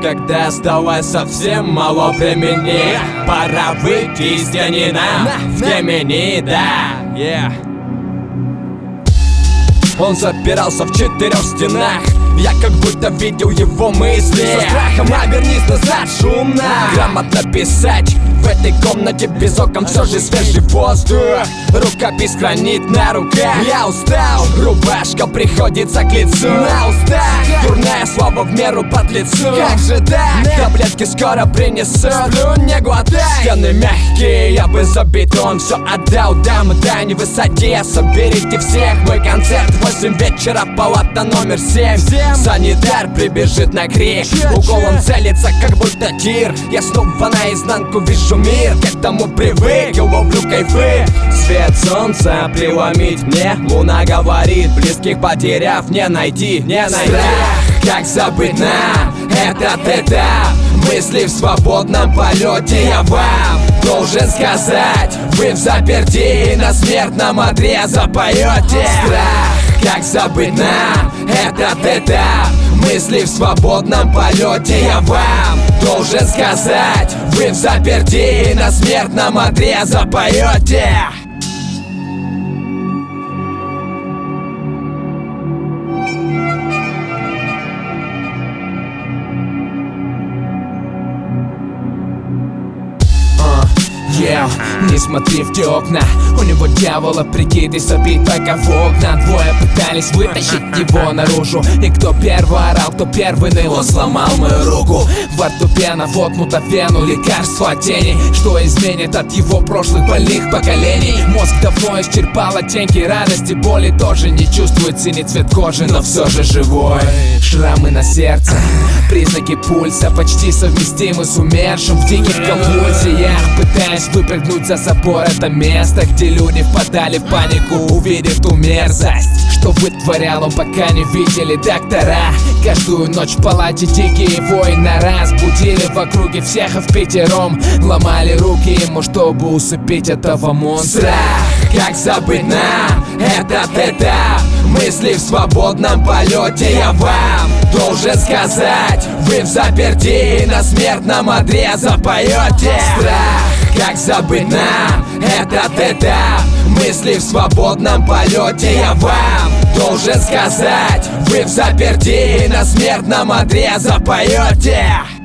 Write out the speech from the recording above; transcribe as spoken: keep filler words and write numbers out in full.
когда осталось совсем мало времени. Пора выйти из тени нам в Гемини, да, yeah. Он запирался в четырех стенах, я как будто видел его мысли. Со страхом обернись назад, шумно. Грамотно писать в этой комнате без окон, все же свежий воздух. Рукопись хранит на руках. Я устал, рубашка приходится к лицу. На устах, дурная слава в меру под лицу. Как же так? Таблетки скоро принесут. Сплю, не глотай. Стены мягкие, я бы за бетон все отдал. Дамы, да не высоте, соберите всех. Мой концерт в восемь вечера, палата номер семь. Санитар прибежит на крик, уголом целится, как будто тир. Я снова наизнанку вижу мир, к этому привык, я ловлю кайфы. Свет солнца преломить мне, луна говорит, близких потеряв не найти, не найти. Страх, как забыть нам этот этап, мысли в свободном полете я вам должен сказать. Вы в заперти, на смертном одре запоете. Страх, как забыть нам этот этап, мысли в свободном полете я вам должен сказать. Вы в заперти, на смертном одре запоете. Yeah. Не смотри в те окна, у него дьявола прикид и забит пока в окна. Двое пытались вытащить его наружу, и кто первый орал, кто первый ныл, он сломал мою руку. Во рту пена, воткнута в вену, лекарство от тени, что изменит от его прошлых больных поколений. Мозг давно исчерпал оттенки радости, боли тоже не чувствует синий цвет кожи, но все же живой. Шрамы на сердце, признаки пульса почти совместимы с умершим в диких конвульсиях. Пытаясь выпрыгнуть за забор, это место, где люди впадали в панику, увидев ту мерзость, что вытворял он, пока не видели доктора. Каждую ночь в палате дикие войны раз будили в округе всех, а впятером ломали руки ему, чтобы усыпить этого монстра. Страх, как забыть нам этот этап, мысли в свободном полете я вам должен сказать. Вы в заперти, на смертном одре запоете. Страх, как забыть нам этот этап, мысли в свободном полете я вам должен сказать. Вы в заперти, на смертном одре запоете.